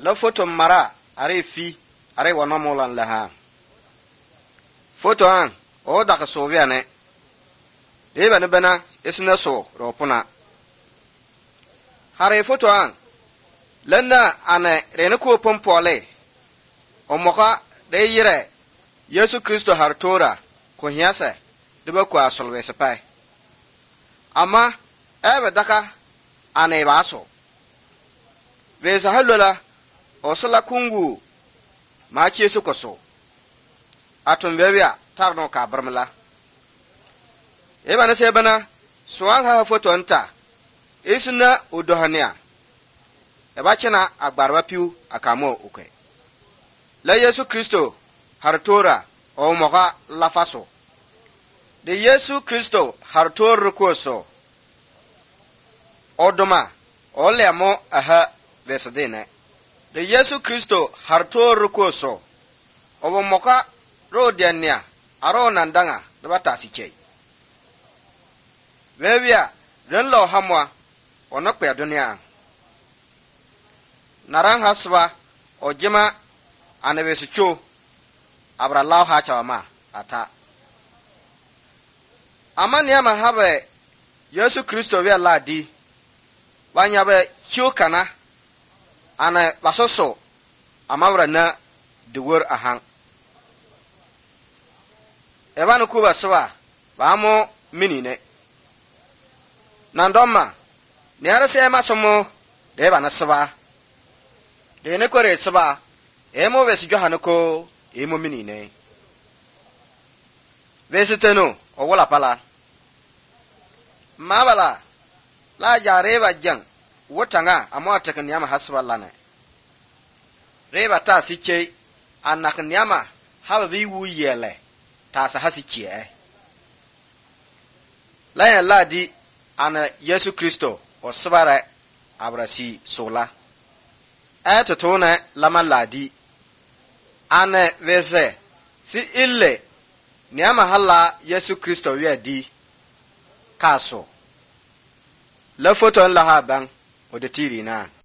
la foto mara are fi are wono molan laha foto an o da ka so wiane de bana bana isna so ropuna hare foto an lanna ane rene ko pompole o moka de yire Yesu Kristo har tora ko hiase de ba ko asolwe sepai ama ebe daka ane baso vesa halola o sala kungu ma chesu koso atum bebia tarno ka barmala eba na sebana suang ha foto anta isuna udohania eba chena agbarwa piu akamo uke la Yesu Kristo har tora o moga lafaso de Yesu Kristo har tor koso odoma olemo aha vesadene de Yesu Kristo har tor koso obo moka rodiania aro nandanga de batasi chei vevia den lo hamwa onokpe adunia narang haswa ojima anebesicho abra law ha chawama ata amani ama habe Yesu Kristo we ladi wanya be chukana ana basoso amawra na de wor ahan ebanu kuba swa bamo minine nandoma ne arase masomo de bana swa de ne kore swa emo wesi johanoko emo minine vesiteno o wala pala mabala la jareba jang wotanga amo tekanyama haswalana reba ta siche anaknyama haba bi wu yele ta sa hasiche la ya ladi ana Yesu Kristo o sabara abrasi sola atotona lama ladi ana vese si ille nyama hala Yesu Kristo wi di kaso la foto la ha bang o de tiri na